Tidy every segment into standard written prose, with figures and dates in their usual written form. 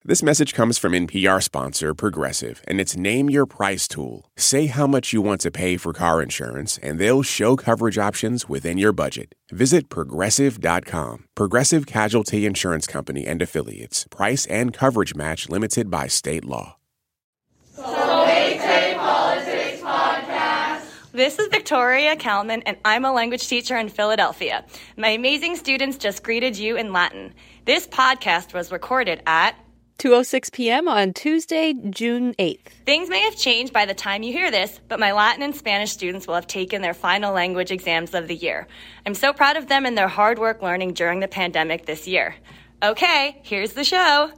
This message comes from NPR sponsor Progressive and its Name Your Price tool. Say how much you want to pay for car insurance, and they'll show coverage options within your budget. Visit Progressive.com. Progressive Casualty Insurance Company and Affiliates. Price and coverage match limited by state law. So they say politics podcast. This is Victoria Kalman, and I'm a language teacher in Philadelphia. My amazing students just greeted you in Latin. This podcast was recorded at 2:06 p.m. on Tuesday, June 8th. Things may have changed by the time you hear this, but my Latin and Spanish students will have taken their final language exams of the year. I'm so proud of them and their hard work learning during the pandemic this year. Okay, here's the show.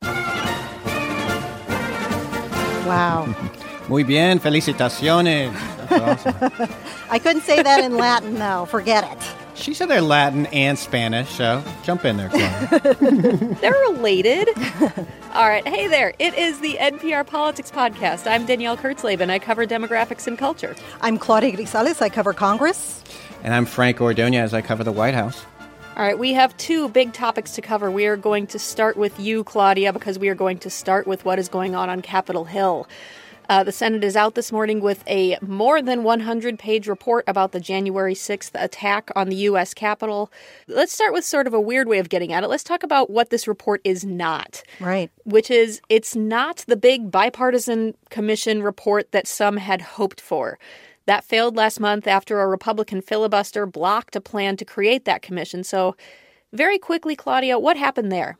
Wow. Muy bien, felicitaciones. That's awesome. I couldn't say that in Latin, though. Forget it. She said they're Latin and Spanish, so jump in there, Claudia. They're related. All right. Hey there. It is the NPR Politics Podcast. I'm Danielle Kurtzleben. I cover demographics and culture. I'm Claudia Grisales. I cover Congress. And I'm Frank Ordonez. I cover the White House. All right. We have two big topics to cover. We are going to start with you, Claudia, because we are going to start with what is going on Capitol Hill. The Senate is out this morning with a more than 100-page report about the January 6th attack on the U.S. Capitol. Let's start with sort of a weird way of getting at it. Let's talk about what this report is not. Right. Which is, it's not the big bipartisan commission report that some had hoped for. That failed last month after a Republican filibuster blocked a plan to create that commission. So very quickly, Claudia, what happened there?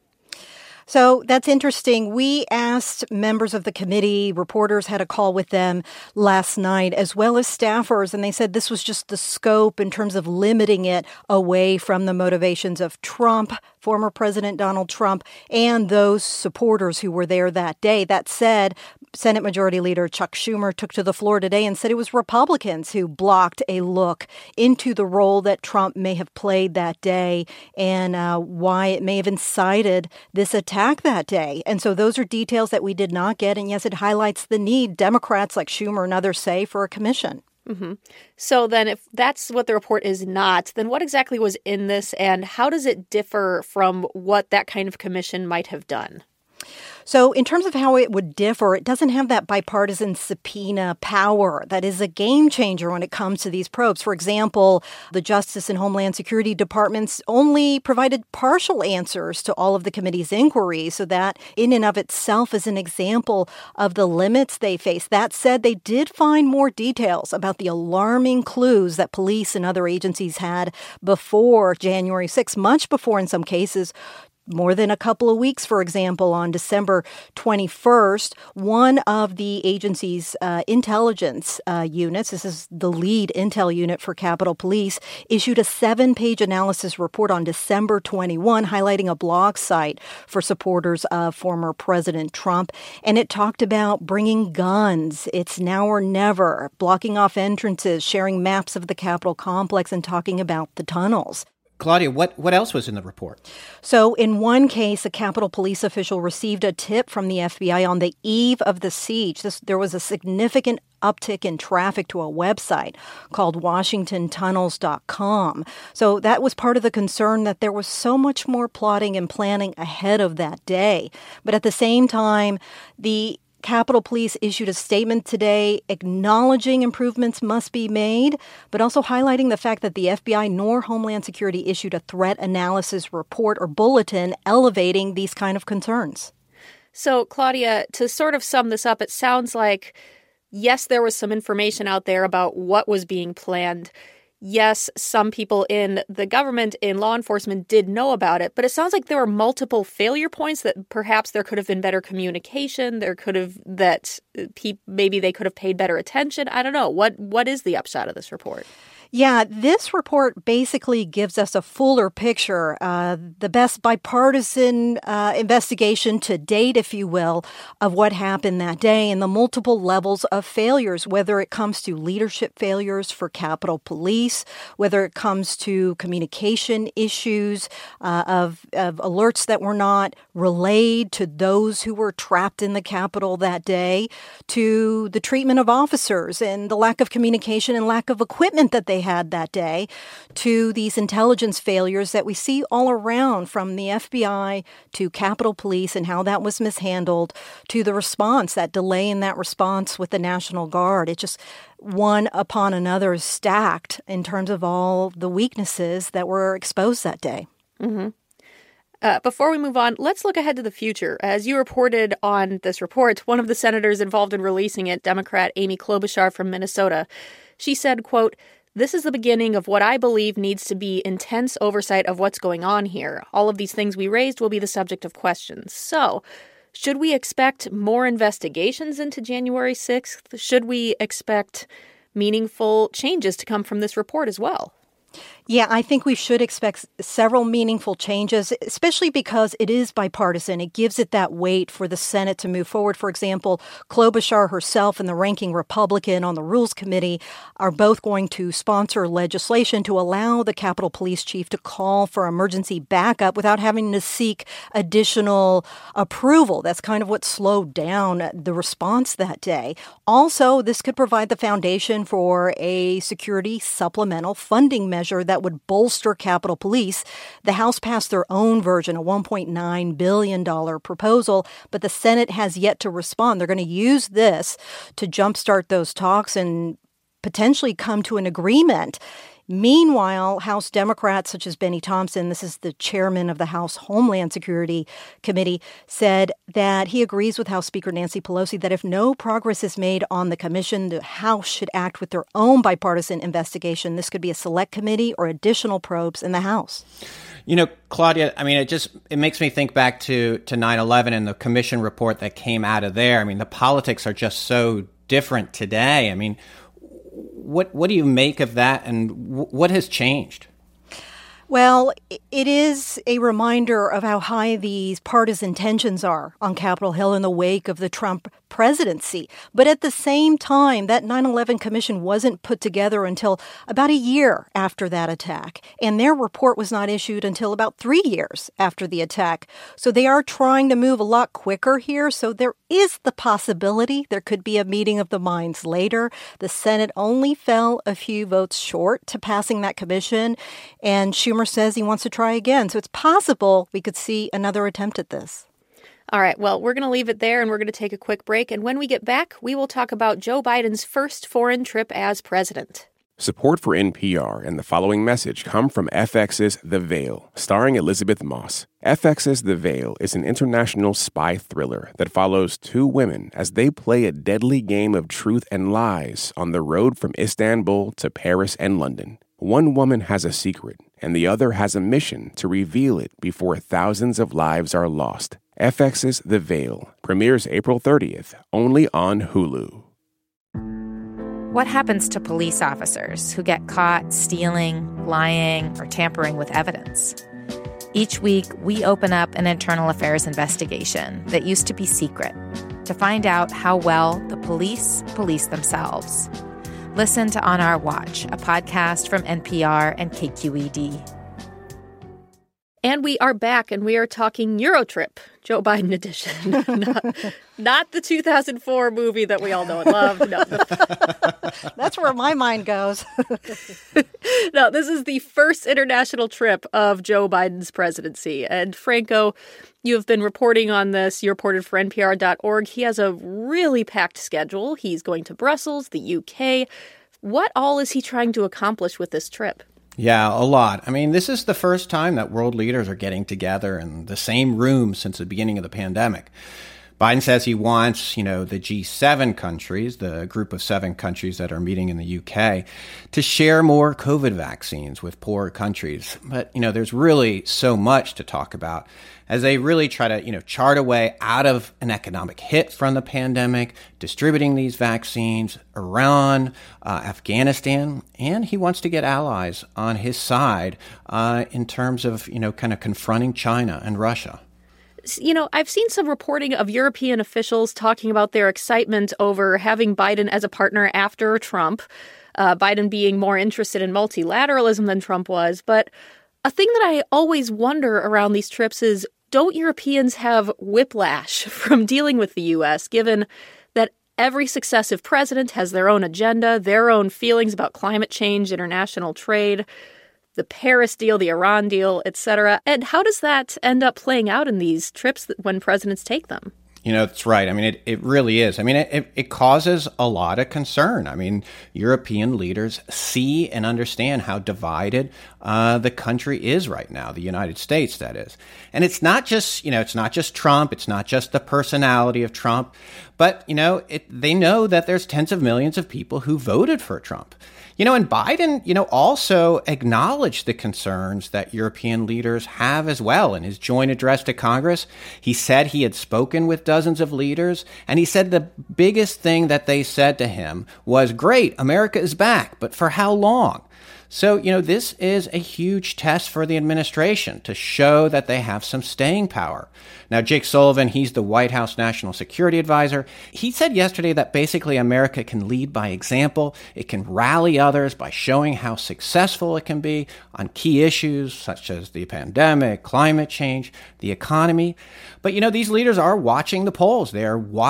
So that's interesting. We asked members of the committee, reporters had a call with them last night, as well as staffers, and they said this was just the scope in terms of limiting it away from the motivations of Trump, former President Donald Trump, and those supporters who were there that day. That said, Senate Majority Leader Chuck Schumer took to the floor today and said it was Republicans who blocked a look into the role that Trump may have played that day and why it may have incited this attack that day. And so those are details that we did not get. And yes, it highlights the need, Democrats like Schumer and others say, for a commission. Mm-hmm. So then if that's what the report is not, then what exactly was in this and how does it differ from what that kind of commission might have done? So in terms of how it would differ, it doesn't have that bipartisan subpoena power that is a game changer when it comes to these probes. For example, the Justice and Homeland Security Departments only provided partial answers to all of the committee's inquiries. So that in and of itself is an example of the limits they face. That said, they did find more details about the alarming clues that police and other agencies had before January 6th, much before in some cases, more than a couple of weeks. For example, on December 21st, one of the agency's intelligence units, this is the lead intel unit for Capitol Police, issued a 7-page analysis report on December 21, highlighting a blog site for supporters of former President Trump. And it talked about bringing guns, it's now or never, blocking off entrances, sharing maps of the Capitol complex, and talking about the tunnels. Claudia, what else was in the report? So in one case, a Capitol Police official received a tip from the FBI on the eve of the siege. There was a significant uptick in traffic to a website called WashingtonTunnels.com. So that was part of the concern that there was so much more plotting and planning ahead of that day. But at the same time, the Capitol Police issued a statement today acknowledging improvements must be made, but also highlighting the fact that the FBI nor Homeland Security issued a threat analysis report or bulletin elevating these kind of concerns. So, Claudia, to sort of sum this up, it sounds like, yes, there was some information out there about what was being planned. Yes, some people in the government, in law enforcement, did know about it, but it sounds like there were multiple failure points that perhaps there could have been better communication. Maybe they could have paid better attention. I don't know. What is the upshot of this report? Yeah, this report basically gives us a fuller picture, the best bipartisan investigation to date, if you will, of what happened that day and the multiple levels of failures, whether it comes to leadership failures for Capitol Police, whether it comes to communication issues of alerts that were not relayed to those who were trapped in the Capitol that day, to the treatment of officers and the lack of communication and lack of equipment that they they had that day, to these intelligence failures that we see all around, from the FBI to Capitol Police and how that was mishandled, to the response, that delay in that response with the National Guard. It just one upon another is stacked in terms of all the weaknesses that were exposed that day. Mm-hmm. Before we move on, let's look ahead to the future. As you reported on this report, one of the senators involved in releasing it, Democrat Amy Klobuchar from Minnesota, she said, quote, "This is the beginning of what I believe needs to be intense oversight of what's going on here. All of these things we raised will be the subject of questions." So, should we expect more investigations into January 6th? Should we expect meaningful changes to come from this report as well? Yeah, I think we should expect several meaningful changes, especially because it is bipartisan. It gives it that weight for the Senate to move forward. For example, Klobuchar herself and the ranking Republican on the Rules Committee are both going to sponsor legislation to allow the Capitol Police Chief to call for emergency backup without having to seek additional approval. That's kind of what slowed down the response that day. Also, this could provide the foundation for a security supplemental funding measure that would bolster Capitol Police. The House passed their own version, a $1.9 billion proposal, but the Senate has yet to respond. They're going to use this to jumpstart those talks and potentially come to an agreement. Meanwhile, House Democrats such as Benny Thompson, this is the chairman of the House Homeland Security Committee, said that he agrees with House Speaker Nancy Pelosi that if no progress is made on the commission, the House should act with their own bipartisan investigation. This could be a select committee or additional probes in the House. You know, Claudia, I mean, it makes me think back to 9/11 and the commission report that came out of there. I mean, the politics are just so different today. I mean, what do you make of that, and what has changed? Well, it is a reminder of how high these partisan tensions are on Capitol Hill in the wake of the Trump presidency. But at the same time, that 9/11 commission wasn't put together until about a year after that attack. And their report was not issued until about 3 years after the attack. So they are trying to move a lot quicker here. So there is the possibility there could be a meeting of the minds later. The Senate only fell a few votes short to passing that commission. And Schumer says he wants to try again. So it's possible we could see another attempt at this. All right, well, we're going to leave it there and we're going to take a quick break. And when we get back, we will talk about Joe Biden's first foreign trip as president. Support for NPR and the following message come from FX's The Veil, starring Elizabeth Moss. FX's The Veil is an international spy thriller that follows two women as they play a deadly game of truth and lies on the road from Istanbul to Paris and London. One woman has a secret, and the other has a mission to reveal it before thousands of lives are lost. FX's The Veil premieres April 30th, only on Hulu. What happens to police officers who get caught stealing, lying, or tampering with evidence? Each week, we open up an internal affairs investigation that used to be secret to find out how well the police themselves. Listen to On Our Watch, a podcast from NPR and KQED. And we are back, and we are talking Eurotrip, Joe Biden edition. Not the 2004 movie that we all know and love. No. That's where my mind goes. No, this is the first international trip of Joe Biden's presidency. And Franco, you have been reporting on this. You reported for NPR.org. He has a really packed schedule. He's going to Brussels, the UK. What all is he trying to accomplish with this trip? Yeah, a lot. I mean, this is the first time that world leaders are getting together in the same room since the beginning of the pandemic. Biden says he wants, the G7 countries, the group of 7 countries that are meeting in the UK, to share more COVID vaccines with poorer countries. But, there's really so much to talk about as they really try to, chart a way out of an economic hit from the pandemic, distributing these vaccines, Iran, Afghanistan, and he wants to get allies on his side in terms of, kind of confronting China and Russia. I've seen some reporting of European officials talking about their excitement over having Biden as a partner after Trump, Biden being more interested in multilateralism than Trump was. But a thing that I always wonder around these trips is, don't Europeans have whiplash from dealing with the U.S., given that Every successive president has their own agenda, their own feelings about climate change, international trade, the Paris deal, the Iran deal, etc. And how does that end up playing out in these trips when presidents take them? That's right. I mean, it really is. I mean, it causes a lot of concern. I mean, European leaders see and understand how divided the country is right now, the United States, that is. And it's not just, it's not just Trump. It's not just the personality of Trump. But, they know that there's tens of millions of people who voted for Trump. And Biden, also acknowledged the concerns that European leaders have as well. In his joint address to Congress, he said he had spoken with dozens of leaders, and he said the biggest thing that they said to him was, great, America is back, but for how long? So, this is a huge test for the administration to show that they have some staying power. Now, Jake Sullivan, he's the White House National Security Advisor. He said yesterday that basically America can lead by example. It can rally others by showing how successful it can be on key issues such as the pandemic, climate change, the economy. But, these leaders are watching the polls. They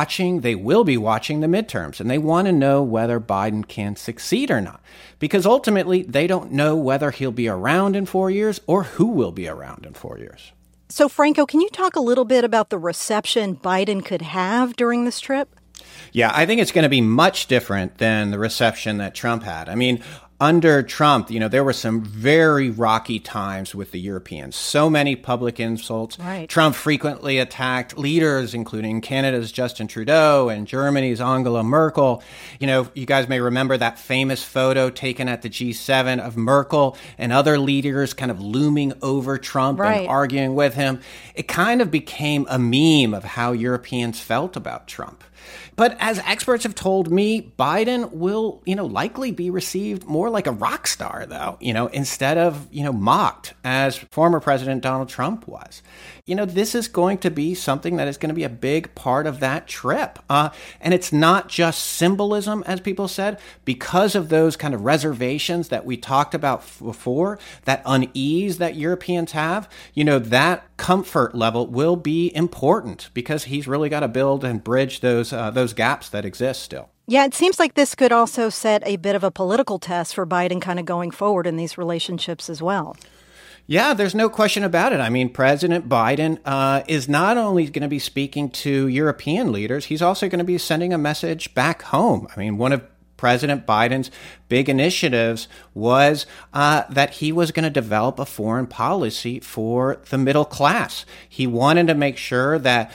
will be watching the midterms, and they want to know whether Biden can succeed or not. Because ultimately, they don't know whether he'll be around in 4 years or who will be around in 4 years. So, Franco, can you talk a little bit about the reception Biden could have during this trip? Yeah, I think it's going to be much different than the reception that Trump had. I mean, under Trump, there were some very rocky times with the Europeans. So many public insults. Right. Trump frequently attacked leaders, including Canada's Justin Trudeau and Germany's Angela Merkel. You guys may remember that famous photo taken at the G7 of Merkel and other leaders kind of looming over Trump and arguing with him. It kind of became a meme of how Europeans felt about Trump. But as experts have told me, Biden will, likely be received more like a rock star, though, instead of, mocked as former President Donald Trump was. This is going to be something that is going to be a big part of that trip. And it's not just symbolism, as people said, because of those kind of reservations that we talked about before, that unease that Europeans have, that comfort level will be important because he's really got to build and bridge those gaps that exist still. Yeah, it seems like this could also set a bit of a political test for Biden kind of going forward in these relationships as well. Yeah, there's no question about it. I mean, President Biden is not only going to be speaking to European leaders, he's also going to be sending a message back home. I mean, one of President Biden's big initiatives was that he was going to develop a foreign policy for the middle class. He wanted to make sure that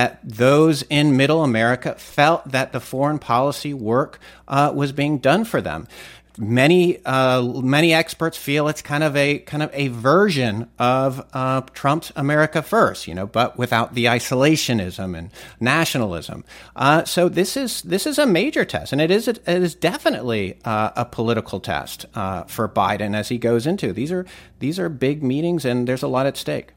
those in middle America felt that the foreign policy work was being done for them. Many experts feel it's kind of a version of Trump's America First, but without the isolationism and nationalism. So this is a major test, and it is definitely a political test for Biden as he goes into. These are big meetings, and there's a lot at stake.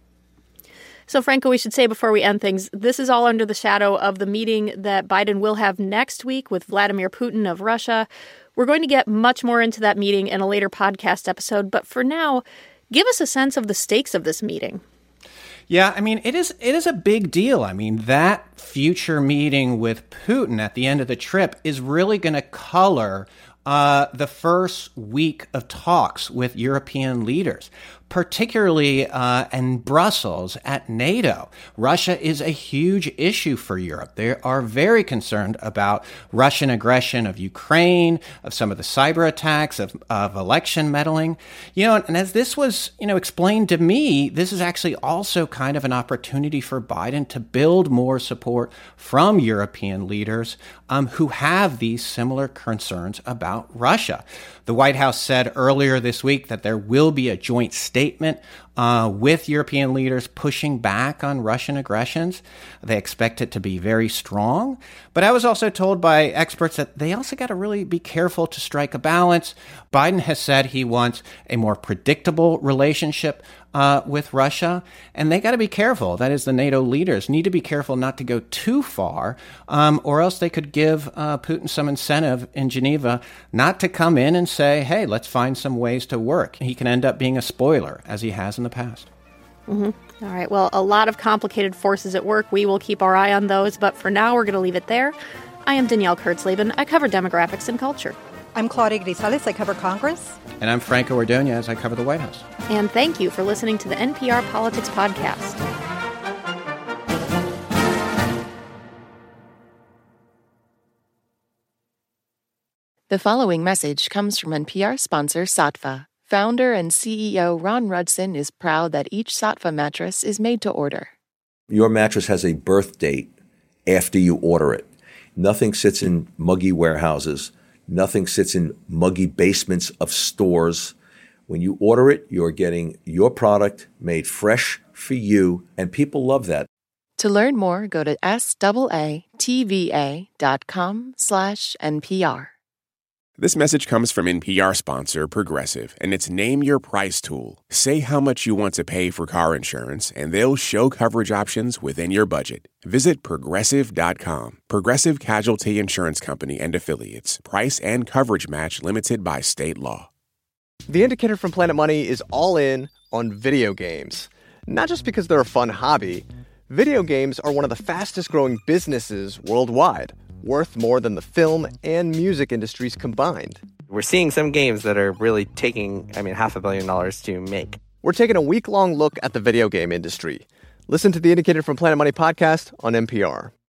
So, Franco, we should say before we end things, this is all under the shadow of the meeting that Biden will have next week with Vladimir Putin of Russia. We're going to get much more into that meeting in a later podcast episode, but for now, give us a sense of the stakes of this meeting. Yeah, I mean, it is a big deal. I mean, that future meeting with Putin at the end of the trip is really going to color the first week of talks with European leaders, particularly in Brussels at NATO. Russia is a huge issue for Europe. They are very concerned about Russian aggression of Ukraine, of some of the cyber attacks, of election meddling. And as this was, explained to me, this is actually also kind of an opportunity for Biden to build more support from European leaders who have these similar concerns about Russia. The White House said earlier this week that there will be a joint statement with European leaders pushing back on Russian aggressions. They expect it to be very strong. But I was also told by experts that they also got to really be careful to strike a balance. Biden has said he wants a more predictable relationship with Russia, and they got to be careful. That is, the NATO leaders need to be careful not to go too far, or else they could give Putin some incentive in Geneva not to come in and say, hey, let's find some ways to work. He can end up being a spoiler, as he has in the past. Mm-hmm. All right. Well, a lot of complicated forces at work. We will keep our eye on those. But for now, we're going to leave it there. I am Danielle Kurtzleben. I cover demographics and culture. I'm Claudia Grisales. I cover Congress. And I'm Franco Ordonez. I cover the White House. And thank you for listening to the NPR Politics Podcast. The following message comes from NPR sponsor Saatva. Founder and CEO Ron Rudson is proud that each Saatva mattress is made to order. Your mattress has a birth date after you order it. Nothing sits in muggy warehouses. Nothing sits in muggy basements of stores. When you order it, you're getting your product made fresh for you, and people love that. To learn more, go to SAATVA.com/NPR. This message comes from NPR sponsor Progressive, and it's Name Your Price tool. Say how much you want to pay for car insurance, and they'll show coverage options within your budget. Visit Progressive.com. Progressive Casualty Insurance Company and Affiliates. Price and coverage match limited by state law. The Indicator from Planet Money is all in on video games. Not just because they're a fun hobby. Video games are one of the fastest growing businesses worldwide, worth more than the film and music industries combined. We're seeing some games that are really taking, $500 million to make. We're taking a week-long look at the video game industry. Listen to the Indicator from Planet Money podcast on NPR.